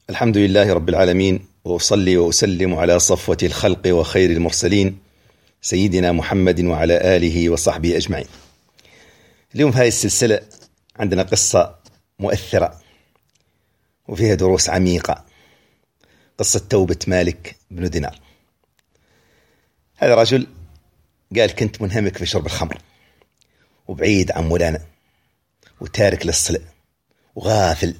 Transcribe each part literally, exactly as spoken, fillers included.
الحمد لله رب العالمين، وأصلي وأسلم على صفوة الخلق وخير المرسلين سيدنا محمد وعلى آله وصحبه أجمعين. اليوم في هذه السلسلة عندنا قصة مؤثرة وفيها دروس عميقة، قصة توبة مالك بن دينار. هذا رجل قال: كنت منهمك في شرب الخمر وبعيد عن مولانا وتارك للصلاة وغافل،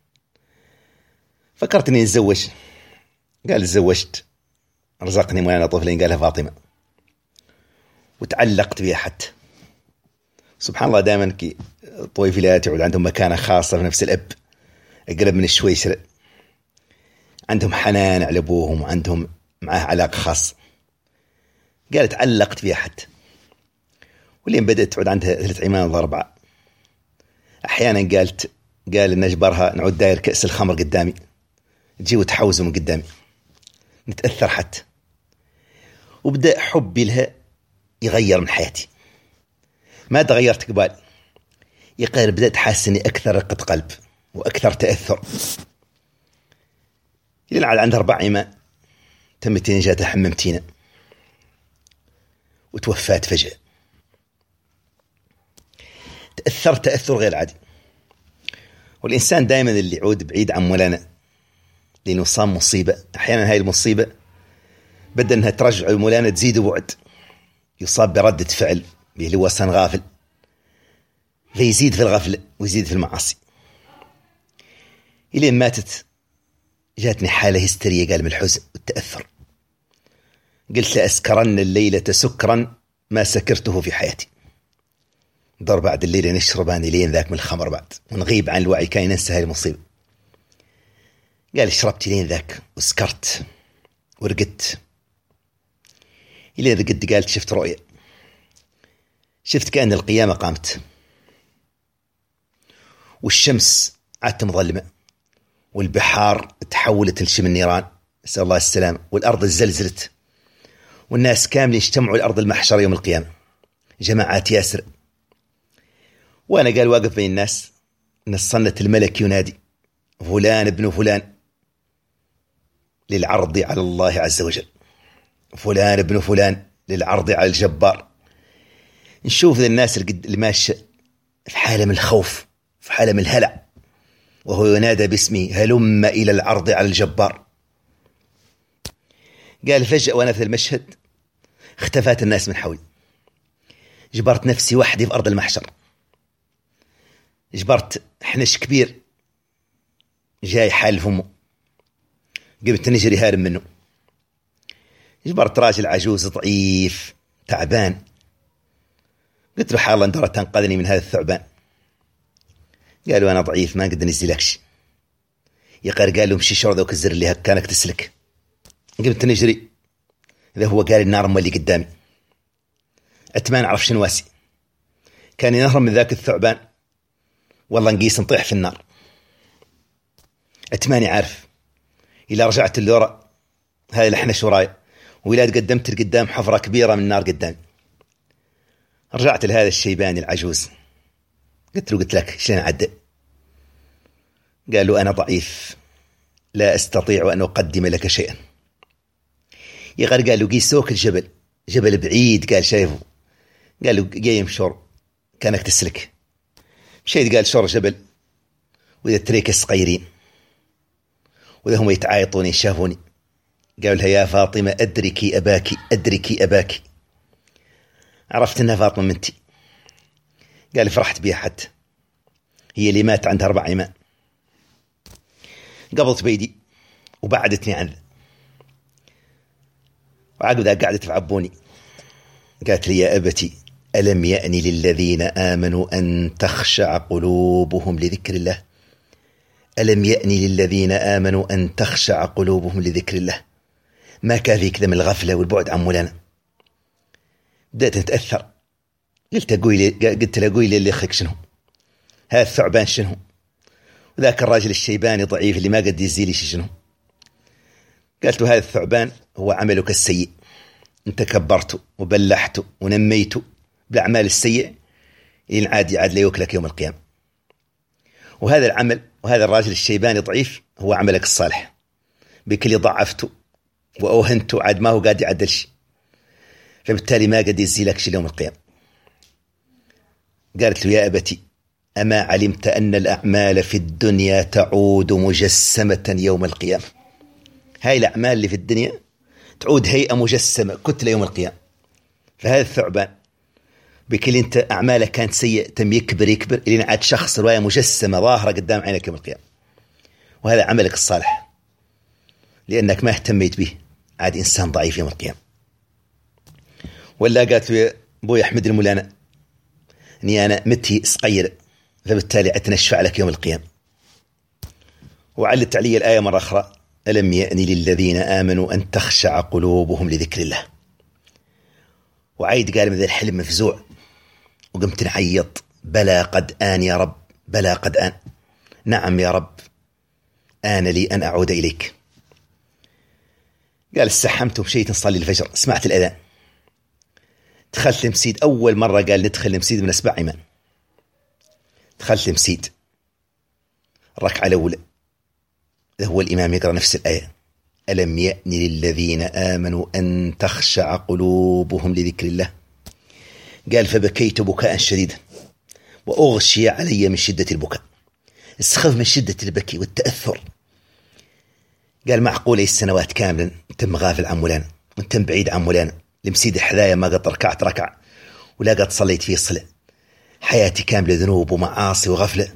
فكرت اني اتزوج. قال: تزوجت، رزقني مولانا طفلين قالها فاطمة، وتعلقت بها حتى. سبحان الله، دائما كي طويفلات يعود عندهم مكانة خاصة في نفس الأب، أقرب من الشويشرة، عندهم حنان على أبوهم وعندهم معه علاقة خاصة. قال: تعلقت بها حتى، ولين بدأت تعود عندها ثلاث عمان ولا أربعة. أحيانا قالت قال إن أجبرها نعود داير كأس الخمر قدامي، تجي وتحوزه من قدامي، نتأثر حتى. وبدأ حبي لها يغير من حياتي، ما تغيرت قبال، يقال بدأت حاسس إني أكثر رقة قلب وأكثر تأثر. لين عاد عندها أربع عمان تمتين جاتها حممتينا وتوفات فجأة. تأثرت تأثر غير عادي. والإنسان دائما اللي يعود بعيد عن مولانا لأنه صام مصيبة، أحيانا هاي المصيبة بدأ أنها ترجع مولانا تزيد بعد، يصاب بردة فعل اللي هو أصلا غافل، فيزيد في الغفلة ويزيد في المعاصي. إلين ماتت جاتني حالة هستيرية، قال، من الحزن والتأثر. قلت: لأسكرن الليلة سكرا ما سكرته في حياتي. ضر بعد الليلة نشربان لين ذاك من الخمر بعد، ونغيب عن الوعي كاين ننسى هاي المصيبة. قال: شربت لين ذاك وسكرت ورقدت. إلين رقدت قالت: شفت رؤية، شفت كأن القيامة قامت، والشمس عادت مظلمة، والبحار تحولت لشم النيران، نسأل الله السلام، والأرض زلزلت، والناس كاملين اجتمعوا الأرض المحشر يوم القيامة، جماعات ياسر. وأنا قال واقف بين الناس، نصنت الملك ينادي: فلان ابن فلان، للعرض على الله عز وجل، فلان ابن فلان للعرض على الجبار. نشوف ذا الناس اللي ماشي في حالة من الخوف، في حالة من الهلع، وهو ينادى باسمه: هلم إلى العرض على الجبار. قال: فجأة وأنا في المشهد اختفت الناس من حولي، جبرت نفسي وحدي في أرض المحشر، جبرت حنش كبير جاي حال فمه، قمت نجري هارم منه. جبرت راجل عجوز ضعيف تعبان، قلت له: حالا اندرى تنقذني من هذا الثعبان. قالوا: أنا ضعيف ما نقدر ننزلكش. يقار قال له: مشي شور ذوك الزر اللي كانك تسلك. قمت نجري، إذا هو قال النار مولي قدامي، أتمان أعرف شنو واسي، كان ينهر من ذاك الثعبان، والله نقيس نطيح في النار. أتماني عارف إلا رجعت اللورة هاي لحنا شورايا، وإلا تقدمت القدام حفرة كبيرة من النار قدامي. رجعت لهذا الشيباني العجوز، قلت له: قلت لك شلون عدى؟ قال له: أنا ضعيف لا أستطيع أن أقدم لك شيئا. يغير قال له: قيسوك الجبل، جبل بعيد، قال شايفه. قال له: جاي مشور كانك تسلك. مشيت، قال شور جبل، وإذا تريك الصغيرين وإذا هم يتعايطوني شافوني، قالوا لها: يا فاطمة أدركي أباكي، أدركي أباكي. عرفت أنها فاطمة منتي. قال: فرحت بها حتى، هي اللي مات عندها أربع عمان. قبضت بيدي وبعدتني عنه، وعقدها قعدت تعبوني. قالت لي: يا أبتي ألم يأني للذين آمنوا أن تخشع قلوبهم لذكر الله، ألم يأني للذين آمنوا أن تخشع قلوبهم لذكر الله. ما كافي كذا من الغفلة والبعد عن مولانا. بدأت أتأثر، قلت أقولي قلت له: قولي اللي أخيك شنو هذا الثعبان، شنو وذاك الراجل الشيباني ضعيف اللي ما قد يزيلي شنو. قالت له: هذا الثعبان هو عملك السيء، انت كبرته وبلحته ونميته بالأعمال السيئة، إن عاد عاد لا يوكلك يوم القيامة. وهذا العمل وهذا الراجل الشيباني ضعيف هو عملك الصالح، بكل ضعفته وأوهنته عاد ما هو قاعد يعدل شيء، فبالتالي ما قد يزي لك شيء يوم القيامة. قالت له يا أبتي أما علمت أن الأعمال في الدنيا تعود مجسمة يوم القيامة. هاي الأعمال اللي في الدنيا تعود هيئة مجسمة كتلة يوم القيامة. فهذا الثعبان بكل انت أعمالك كانت سيئة تم يكبر يكبر لين عاد شخص رواية مجسمة ظاهرة قدام عينك يوم القيامة، وهذا عملك الصالح لأنك ما اهتميت به، عاد إنسان ضعيف يوم القيامة. ولا قالت له أبوي أحمد المولانا أني أنا متي صغير فبالتالي أتنشفع لك يوم القيامة. وعلت علي الآية مرة أخرى ألم يأن للذين آمنوا أن تخشع قلوبهم لذكر الله. وعيد قال من ذا الحلم مفزوع وقمت نعيط بلى قد آن يا رب، بلى قد آن، نعم يا رب آن لي أن أعود إليك. قال استحمت ومشيت نصلي الفجر، سمعت الأذان دخلت المسجد. أول مرة قال ندخل المسجد من أسبع إيمان. دخلت المسجد الركعة الأولى هو الإمام يقرأ نفس الآية ألم يأن للذين آمنوا أن تخشع قلوبهم لذكر الله. قال فبكيت بكاء شديدا وأغشي علي من شدة البكاء، استخف من شدة البكي والتأثر. قال معقولة السنوات كاملا أنت مغافل عن مولانا وأنت بعيد عن مولانا، لمسيد حذايا ما قد ركعت ركعة ولا قد صليت فيه صلة، حياتي كاملة ذنوب ومعاصي وغفلة.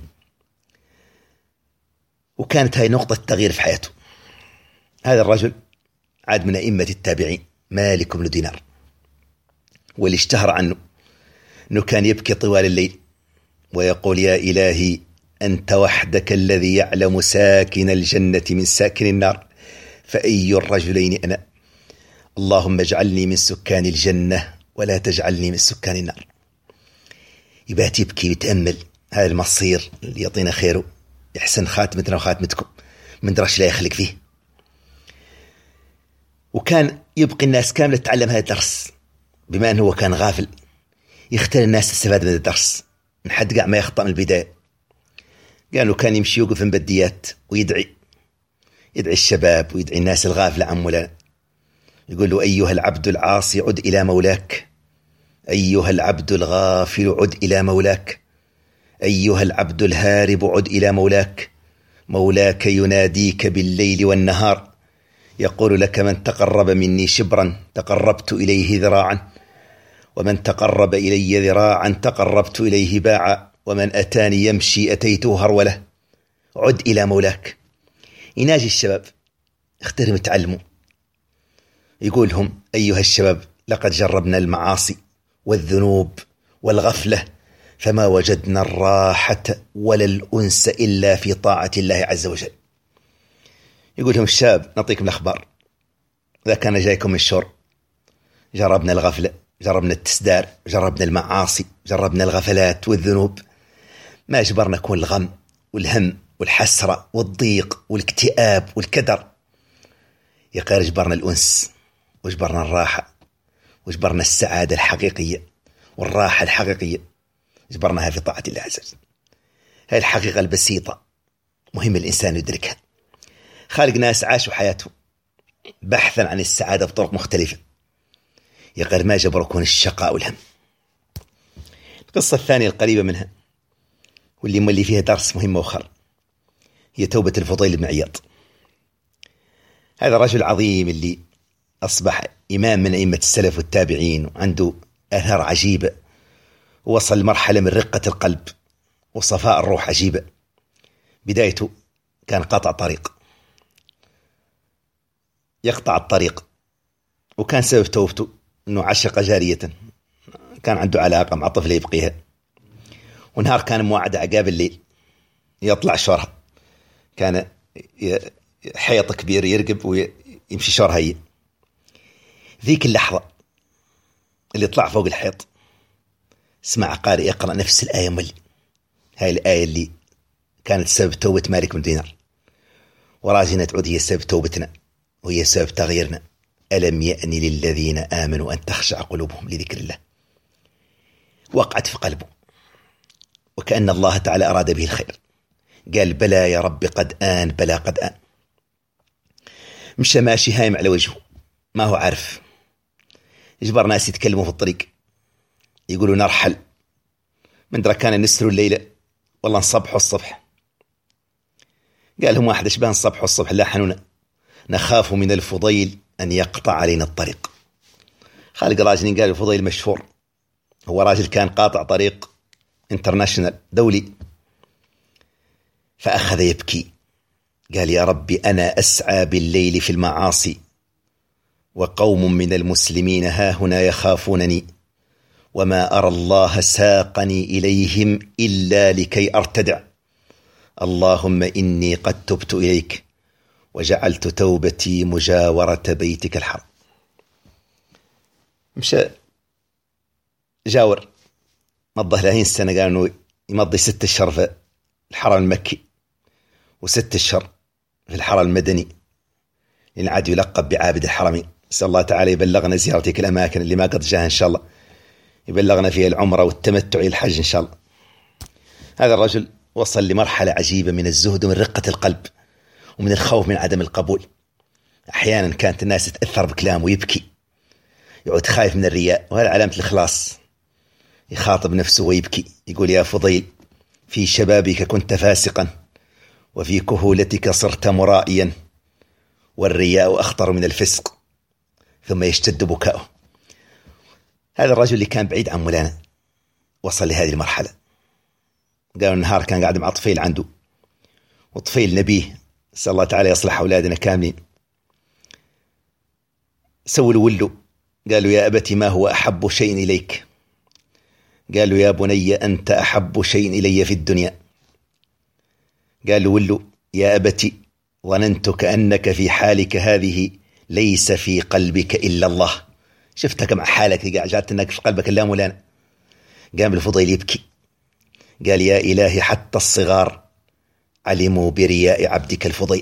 وكانت هاي نقطة تغيير في حياته. هذا الرجل عاد من أئمة التابعين مالك بن دينار، واللي اشتهر عنه أنه كان يبكي طوال الليل ويقول يا إلهي أنت وحدك الذي يعلم ساكن الجنة من ساكن النار، فأي الرجلين أنا، اللهم اجعلني من سكان الجنة ولا تجعلني من سكان النار. يبات يبكي ويتأمل هذا المصير اللي يعطينا خيره، يحسن خاتمتنا وخاتمتكم من درش لا يخلق فيه. وكان يبقي الناس كاملة تتعلم هذا الدرس، بما أنه هو كان غافل يختار الناس تستفاد من الدرس من حد قاع ما يخطأ من البداية. قالوا كان يمشي يوقف في بديات ويدعي يدعي الشباب ويدعي الناس الغافلة عن مولانا، يقول له أيها العبد العاصي عد إلى مولاك، أيها العبد الغافل عد إلى مولاك، أيها العبد الهارب عد إلى مولاك، مولاك يناديك بالليل والنهار يقول لك من تقرب مني شبرا تقربت إليه ذراعا، ومن تقرب إلي ذراعا تقربت إليه باعا، ومن أتاني يمشي أتيته هرولة. عد إلى مولاك. يناجي الشباب اخترم تعلموا، يقول لهم أيها الشباب لقد جربنا المعاصي والذنوب والغفلة فما وجدنا الراحة ولا الأنس إلا في طاعة الله عز وجل. يقول لهم الشاب نعطيكم الأخبار، إذا كان جايكم الشر جربنا الغفلة، جربنا التسدار، جربنا المعاصي، جربنا الغفلات والذنوب، ما جبرنا كون الغم والهم والحسرة والضيق والاكتئاب والكدر. يقال جبرنا الأنس وجبرنا الراحة وجبرنا السعادة الحقيقية والراحة الحقيقية، جبرناها في طاعة الله عز وجل. هذه الحقيقة البسيطة مهم الإنسان يدركها. خالق ناس عاشوا حياتهم بحثا عن السعادة بطرق مختلفة، يقال ما جبركون الشقاء والهم. القصة الثانية القريبة منها واللي مولي فيها درس مهم وخر هي توبة الفضيل بن عياض. هذا الرجل العظيم اللي أصبح إمام من أئمة السلف والتابعين وعنده آثار عجيبة، ووصل مرحلة من رقة القلب وصفاء الروح عجيبة. بدايته كان قطع طريق، يقطع الطريق، وكان سبب توبته أنه عشق جارية كان عنده علاقة مع طفلة يبقيها، ونهار كان موعد عقاب الليل يطلع شورها، كان حيط كبير يرقب ويمشي شورها هي. ذيك اللحظة اللي طلع فوق الحيط سمع قارئ يقرأ نفس الآية ملي، هاي الآية اللي كانت سبب توبة مالك بن دينار، وراجنا تعود هي سبب توبتنا وهي سبب تغييرنا. ألم يأن للذين آمنوا أن تخشع قلوبهم لذكر الله. وقعت في قلبه وكأن الله تعالى أراد به الخير، قال بلى يا رب قد آن، بلى قد آن. مشى ماشي هايم على وجهه، ما هو عارف. يجبر ناس يتكلموا في الطريق، يقولوا نرحل من درا كان نسروا الليلة والله نصبحوا الصبح. قال لهم واحد اشباه نصبحوا الصبح، لا حنونا نخاف من الفضيل أن يقطع علينا الطريق. خالق راجلين قال الفضيل مشهور، هو راجل كان قاطع طريق انترناشنال دولي، فأخذ يبكي. قال يا ربي أنا أسعى بالليل في المعاصي وقوم من المسلمين ها هنا يخافونني، وما أرى الله ساقني إليهم إلا لكي أرتدع. اللهم إني قد تبت إليك وجعلت توبتي مجاورة بيتك الحرام. مشى جاور، مضى ثلاثين سنة، قال إنه يمضي ست أشهر في الحرم المكي وست أشهر في الحرم المدني، لأن عاد يلقب بعابد الحرمين. نسأل الله تعالى يبلغنا زيارة تلك الأماكن اللي ما قد جاءها إن شاء الله، يبلغنا فيها العمرة والتمتع إلى الحج إن شاء الله. هذا الرجل وصل لمرحلة عجيبة من الزهد ومن رقة القلب ومن الخوف من عدم القبول. أحيانا كانت الناس تتأثر بكلامه ويبكي، يعود خايف من الرياء، وهذا علامة الإخلاص. يخاطب نفسه ويبكي، يقول يا فضيل في شبابك كنت فاسقا وفي كهولتك صرت مرائيا والرياء أخطر من الفسق. ثم يشتد بكاؤه. هذا الرجل اللي كان بعيد عن مولانا وصل لهذه المرحلة. قالوا النهار كان قاعد مع طفيل عنده، وطفيل نبيه، نسأل الله تعالى يصلح أولادنا كاملين. سووا له ولو، قالوا يا أبتي ما هو أحب شيء إليك؟ قالوا يا بني أنت أحب شيء إلي في الدنيا. قالوا ولو يا أبتي ظننت كأنك في حالك هذه ليس في قلبك إلا الله. شفتك مع حالك قاعد جات انك في قلبك الا مولانا. قام الفضيل يبكي، قال يا إلهي حتى الصغار علموا برياء عبدك الفضيل.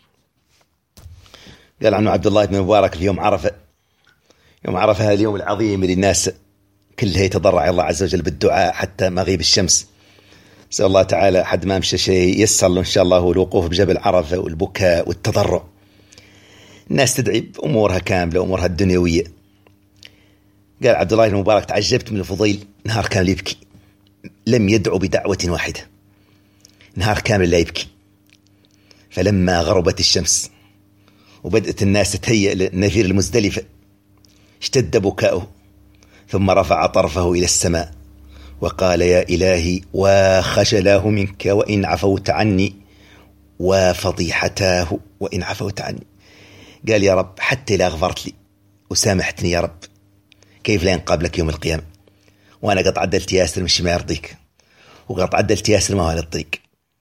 قال عنه عبد الله بن مبارك في يوم عرفة، يوم عرفة هذا اليوم العظيم اللي الناس كلها يتضرع الله عز وجل بالدعاء حتى مغيب الشمس. نسأل الله تعالى حد ما مشى شيء يسر له إن شاء الله هو الوقوف بجبل عرفة والبكاء والتضرع. الناس تدعي بأمورها كاملة وأمورها الدنيوية. قال عبد الله بن مبارك تعجبت من الفضيل، نهار كامل يبكي، لم يدعو بدعوة واحدة، نهار كامل لا يبكي. فلما غربت الشمس وبدأت الناس تتهيأ للنفير المزدلفة اشتد بكاؤه، ثم رفع طرفه إلى السماء وقال يا إلهي وخجلاه منك وإن عفوت عني وفضيحتاه وإن عفوت عني. قال يا رب حتى لا غفرت لي وسامحتني يا رب، كيف لا ينقابلك يوم القيامة وأنا قد عدلت ياسر مش ما يرضيك، وقد عدلت ياسر ما هو على الطريق.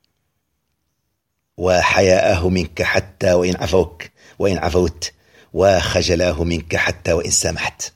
وحياءه منك حتى وإن عفوك وإن عفوت، وخجلاه منك حتى وإن سامحت.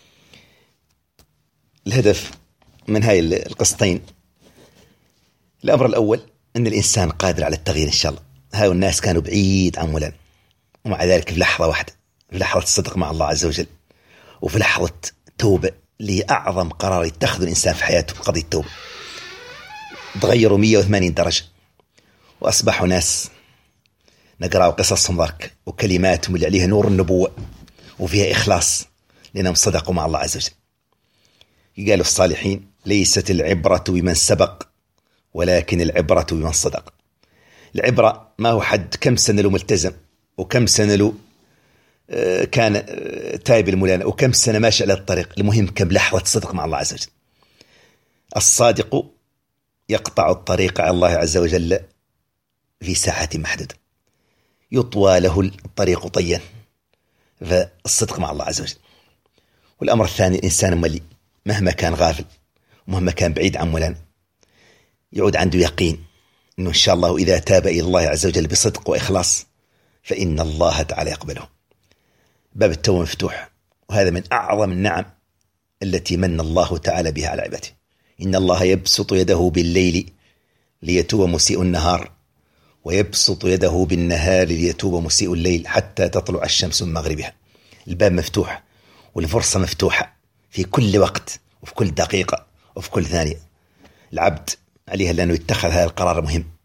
الهدف من هاي القسطين، الأمر الأول أن الإنسان قادر على التغيير إن شاء الله. هاي الناس كانوا بعيد عن مولانا، ومع ذلك في لحظة واحدة، في لحظة الصدق مع الله عز وجل، وفي لحظة توبة لأعظم قرار يتخذ الإنسان في حياته قضية التوبة، تغيروا مية وثمانين درجة وأصبحوا ناس نقرأ قصصهم ذاك وكلماتهم اللي عليها نور النبوة وفيها إخلاص لأنهم صدقوا مع الله عز وجل. قالوا الصالحين ليست العبرة بمن سبق ولكن العبرة بمن صدق. العبرة ما هو حد كم سنة له ملتزم وكم سنة له كان تايب المولانا وكم سنة ماشي على الطريق، المهم كم لحظة صدق مع الله عز وجل. الصادق يقطع الطريق على الله عز وجل في ساعات محدودة، يطوى له الطريق طيا، فالصدق مع الله عز وجل. والأمر الثاني الإنسان ملي مهما كان غافل ومهما كان بعيد عن مولانا يعود عنده يقين أنه إن شاء الله إذا تاب إلى الله عز وجل بصدق وإخلاص فإن الله تعالى يقبله. باب التوبة مفتوح، وهذا من أعظم النعم التي من الله تعالى بها على عباده. إن الله يبسط يده بالليل ليتوب مسيء النهار ويبسط يده بالنهار ليتوب مسيء الليل حتى تطلع الشمس من مغربها. الباب مفتوح والفرصة مفتوحة في كل وقت وفي كل دقيقة وفي كل ثانية. العبد عليها لأنه يتخذ هذا القرار مهم،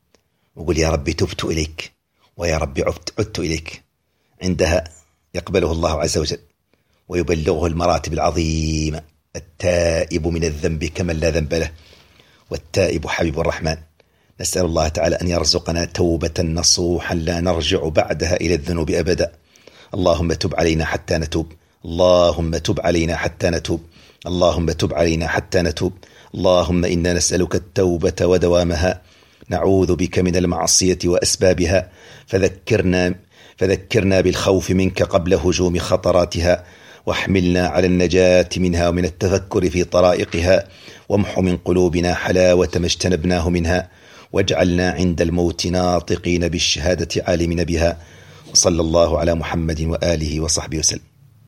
وقل يا ربي تبت إليك، ويا ربي عدت, عدت إليك. عندها يقبله الله عز وجل ويبلغه المراتب العظيمة. التائب من الذنب كمن لا ذنب له، والتائب حبيب الرحمن. نسأل الله تعالى أن يرزقنا توبة نصوحا لا نرجع بعدها إلى الذنوب أبدا. اللهم تب علينا حتى نتوب، اللهم تب علينا حتى نتوب، اللهم تب علينا حتى نتوب. اللهم إنا نسألك التوبة ودوامها، نعوذ بك من المعصية وأسبابها، فذكرنا فذكرنا بالخوف منك قبل هجوم خطراتها، واحملنا على النجاة منها ومن التفكر في طرائقها، وامح من قلوبنا حلاوة ما اجتنبناه منها، واجعلنا عند الموت ناطقين بالشهادة عالمين بها. وصلى الله على محمد وآله وصحبه وسلم.